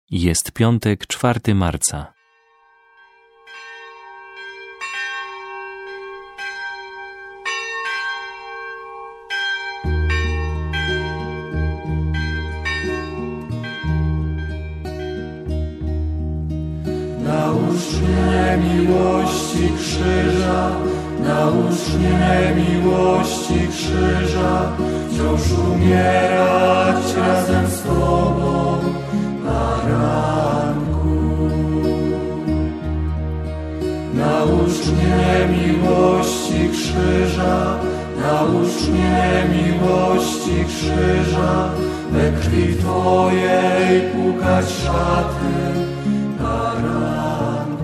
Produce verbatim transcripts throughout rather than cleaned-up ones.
Jest piątek, czwartego marca. Naucz mnie miłości krzyża, naucz mnie miłości krzyża, wciąż umierać razem z Tobą, baranku. Naucz mnie miłości krzyża, naucz mnie miłości krzyża, we krwi Twojej płukać szaty, baranku.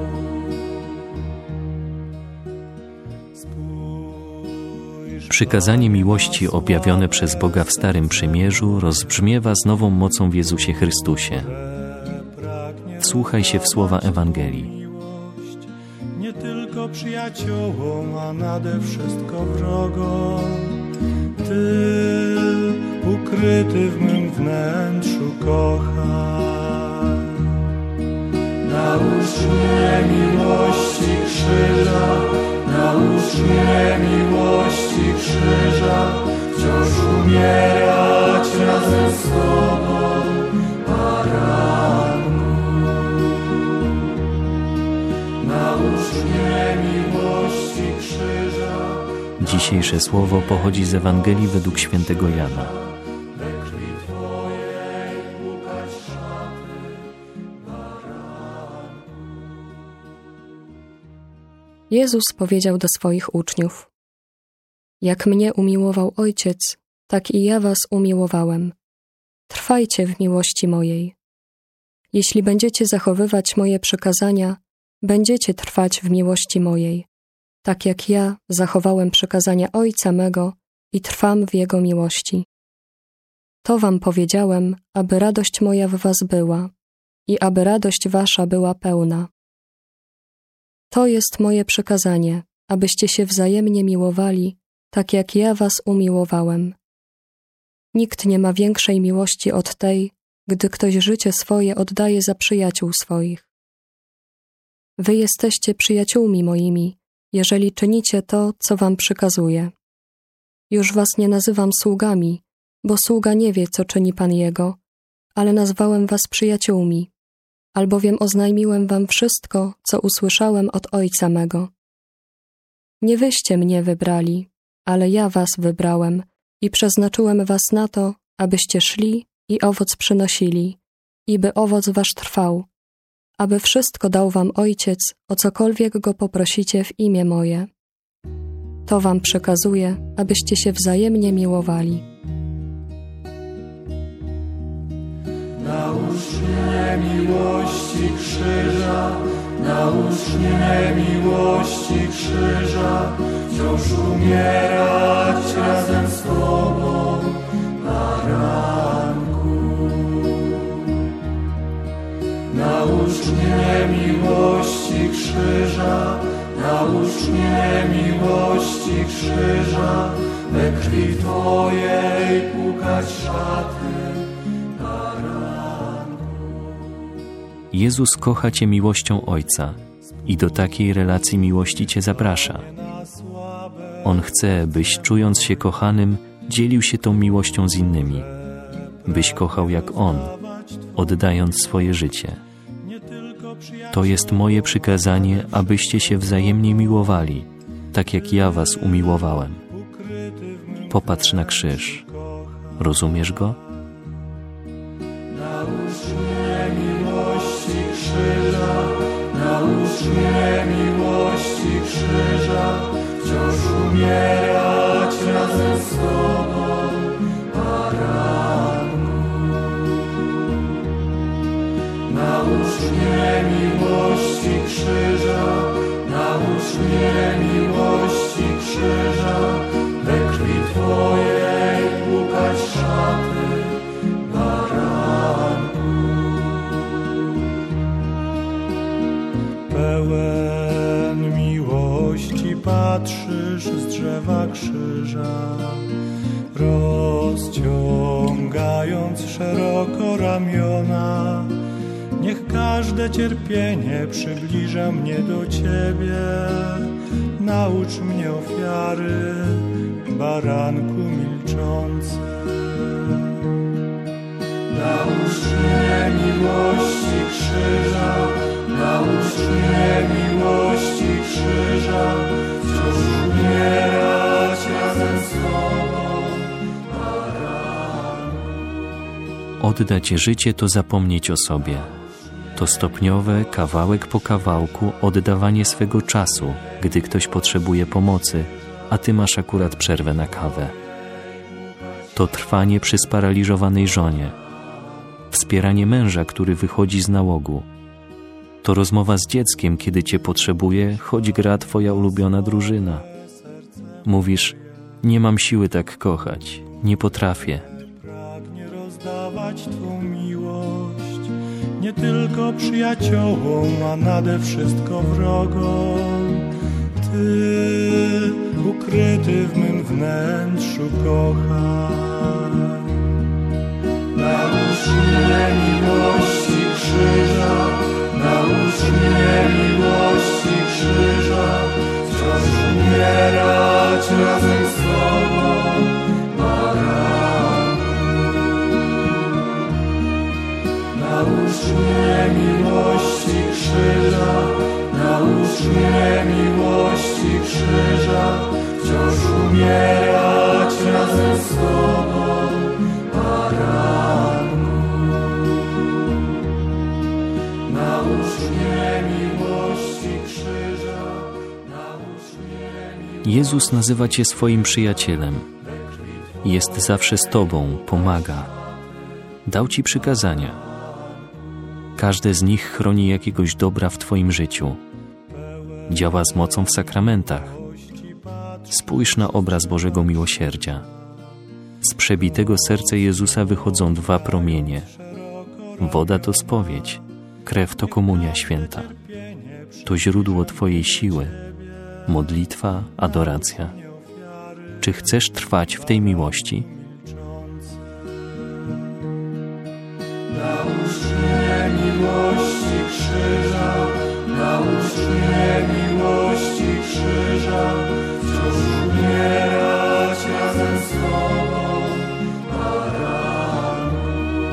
Przykazanie miłości objawione przez Boga w Starym Przymierzu rozbrzmiewa z nową mocą w Jezusie Chrystusie. Wsłuchaj się w słowa Ewangelii. Nie tylko przyjaciołom, a nade wszystko wrogom. Ty, ukryty w mym wnętrzu, kochaj. Naucz mnie miłości krzyża, naucz mnie miłości krzyża, wciąż umierać razem z Tobą, baranku. Naucz mnie miłości krzyża. Dzisiejsze słowo pochodzi z Ewangelii według świętego Jana. Jezus powiedział do swoich uczniów: Jak mnie umiłował Ojciec, tak i ja was umiłowałem. Trwajcie w miłości mojej. Jeśli będziecie zachowywać moje przykazania, będziecie trwać w miłości mojej, tak jak ja zachowałem przykazania Ojca mego i trwam w Jego miłości. To wam powiedziałem, aby radość moja w was była i aby radość wasza była pełna. To jest moje przykazanie, abyście się wzajemnie miłowali, tak jak ja was umiłowałem. Nikt nie ma większej miłości od tej, gdy ktoś życie swoje oddaje za przyjaciół swoich. Wy jesteście przyjaciółmi moimi, jeżeli czynicie to, co wam przykazuję. Już was nie nazywam sługami, bo sługa nie wie, co czyni Pan jego, ale nazwałem was przyjaciółmi, albowiem oznajmiłem wam wszystko, co usłyszałem od Ojca mego. Nie wyście mnie wybrali, ale ja was wybrałem i przeznaczyłem was na to, abyście szli i owoc przynosili, i by owoc wasz trwał, aby wszystko dał wam Ojciec, o cokolwiek go poprosicie w imię moje. To wam przekazuję, abyście się wzajemnie miłowali. Naucz mnie miłości krzyża, naucz mnie miłości krzyża, wciąż umierać razem z Tobą, baranku. Naucz mnie miłości krzyża, naucz mnie miłości krzyża, we krwi Twojej płukać szaty. Jezus kocha Cię miłością Ojca i do takiej relacji miłości Cię zaprasza. On chce, byś, czując się kochanym, dzielił się tą miłością z innymi, byś kochał jak On, oddając swoje życie. To jest moje przykazanie, abyście się wzajemnie miłowali, tak jak ja was umiłowałem. Popatrz na krzyż. Rozumiesz go? Naucz mnie miłości krzyża, naucz mnie miłości krzyża, wciąż umierać razem z Tobą, baranku. Naucz mnie miłości krzyża, naucz mnie miłości krzyża, we krwi Twojej płukać szaty, baranku. Pełen miłości patrzysz z drzewa krzyża, rozciągając szeroko ramiona, Niech każde cierpienie przybliża mnie do Ciebie. Naucz mnie ofiary, baranku milczący. Naucz mnie miłości krzyża, naucz mnie miłości krzyża, wciąż umierać razem z Tobą, baranku. Oddać życie to zapomnieć o sobie. To stopniowe, kawałek po kawałku oddawanie swego czasu, gdy ktoś potrzebuje pomocy, a ty masz akurat przerwę na kawę. To trwanie przy sparaliżowanej żonie. Wspieranie męża, który wychodzi z nałogu. To rozmowa z dzieckiem, kiedy cię potrzebuje, choć gra twoja ulubiona drużyna. Mówisz, nie mam siły tak kochać, nie potrafię. Pragnie rozdawać Twą miłość, nie tylko przyjaciołom, a nade wszystko wrogom. Ty, ukryty w mym wnętrzu, kochaj. Naucz mnie miłości krzyża, naucz mnie miłości krzyża, wciąż umierać razem z Tobą, baranku. Naucz mnie miłości krzyża, naucz mnie miłości krzyża, wciąż umierać razem z Tobą, baranku. Naucz mnie miłości krzyża, naucz mnie miłości. Jezus nazywa cię swoim przyjacielem. Jest zawsze z tobą, pomaga. Dał ci przykazania. Każde z nich chroni jakiegoś dobra w twoim życiu. Działa z mocą w sakramentach. Spójrz na obraz Bożego Miłosierdzia. Z przebitego serca Jezusa wychodzą dwa promienie. Woda to spowiedź, krew to komunia święta. To źródło twojej siły, modlitwa, adoracja. Czy chcesz trwać w tej miłości? Naucz mnie miłości krzyża, naucz mnie miłości krzyża, wciąż umierać razem z Tobą, baranku.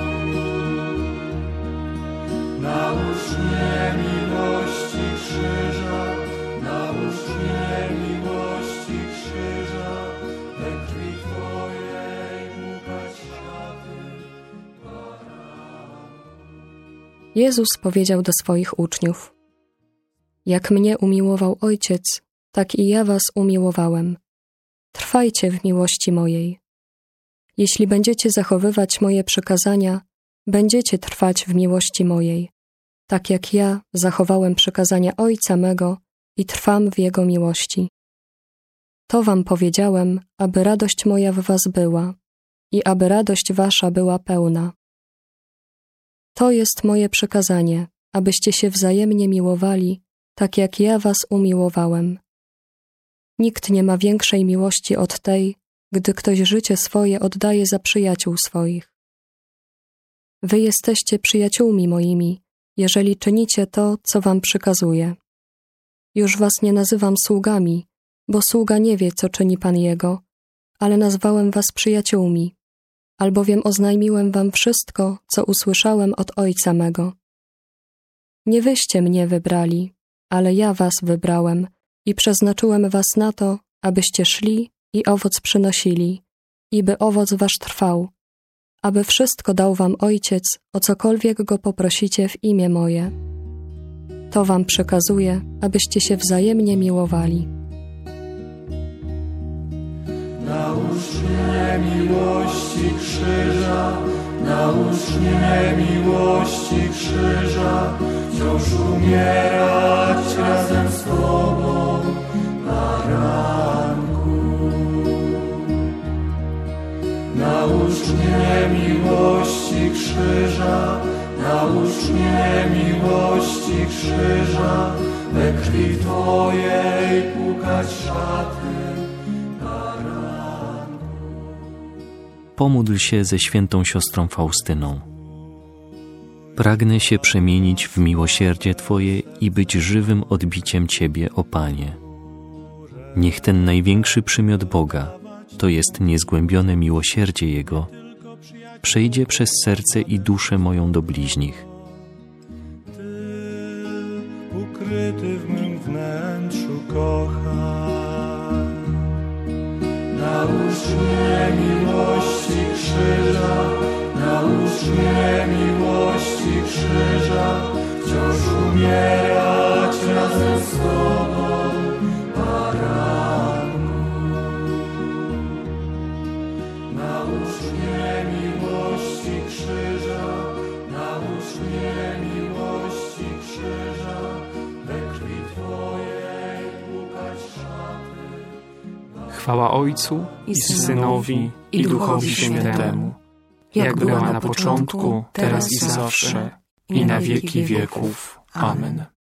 Naucz mnie miłości krzyża, naucz mnie miłości krzyża, we krwi Twojej płukać szaty. Jezus powiedział do swoich uczniów: Jak mnie umiłował Ojciec, tak i ja was umiłowałem. Trwajcie w miłości mojej. Jeśli będziecie zachowywać moje przykazania, będziecie trwać w miłości mojej, tak jak ja zachowałem przykazania Ojca mego i trwam w Jego miłości. To wam powiedziałem, aby radość moja w was była i aby radość wasza była pełna. To jest moje przykazanie, abyście się wzajemnie miłowali, tak jak ja was umiłowałem. Nikt nie ma większej miłości od tej, gdy ktoś życie swoje oddaje za przyjaciół swoich. Wy jesteście przyjaciółmi moimi, jeżeli czynicie to, co wam przykazuję. Już was nie nazywam sługami, bo sługa nie wie, co czyni Pan jego, ale nazwałem was przyjaciółmi, albowiem oznajmiłem wam wszystko, co usłyszałem od Ojca mego. Nie wyście mnie wybrali, ale ja was wybrałem i przeznaczyłem was na to, abyście szli i owoc przynosili, i by owoc wasz trwał, aby wszystko dał wam Ojciec, o cokolwiek go poprosicie w imię moje. To wam przekazuję, abyście się wzajemnie miłowali. Naucz mnie miłości krzyża, naucz mnie miłości krzyża, wciąż umierać razem z Tobą, baranku. Naucz mnie miłości krzyża, naucz mnie miłości krzyża, we krwi Twojej płukać szaty. Pomódl się ze świętą siostrą Faustyną. Pragnę się przemienić w miłosierdzie Twoje i być żywym odbiciem Ciebie, o Panie. Niech ten największy przymiot Boga, to jest niezgłębione miłosierdzie Jego, przejdzie przez serce i duszę moją do bliźnich. Ty, ukryty w mym wnętrzu, kochaj. Naucz mnie miłości krzyża, naucz mnie miłości krzyża, wciąż umierać razem z Tobą, baranku. Naucz mnie miłości krzyża, naucz mnie miłości krzyża, we krwi Twojej płukać szaty. Chwała Ojcu i Synowi, i Duchowi Świętemu, jak była na początku, teraz i zawsze, i na wieki wieków. Amen.